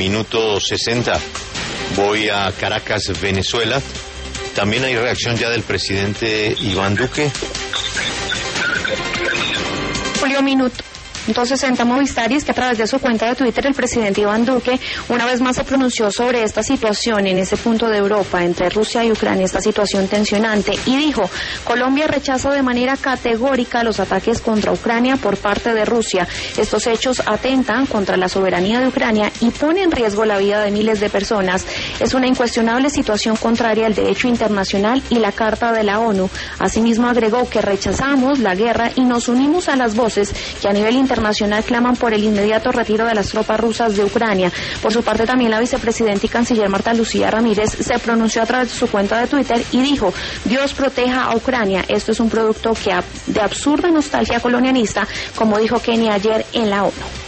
Minuto 60, voy a Caracas, Venezuela. También hay reacción ya del presidente Iván Duque. Julio, minuto. Entonces, senta Movistar, y es que a través de su cuenta de Twitter el presidente Iván Duque una vez más se pronunció sobre esta situación en ese punto de Europa entre Rusia y Ucrania, esta situación tensionante, y dijo: Colombia rechaza de manera categórica los ataques contra Ucrania por parte de Rusia. Estos hechos atentan contra la soberanía de Ucrania y ponen en riesgo la vida de miles de personas. Es una incuestionable situación contraria al derecho internacional y la Carta de la ONU. Asimismo agregó que rechazamos la guerra y nos unimos a las voces que a nivel internacional claman por el inmediato retiro de las tropas rusas de Ucrania. Por su parte, también la vicepresidenta y canciller Marta Lucía Ramírez se pronunció a través de su cuenta de Twitter y dijo: Dios proteja a Ucrania. Esto es un producto de absurda nostalgia colonialista, como dijo Kenia ayer en la ONU.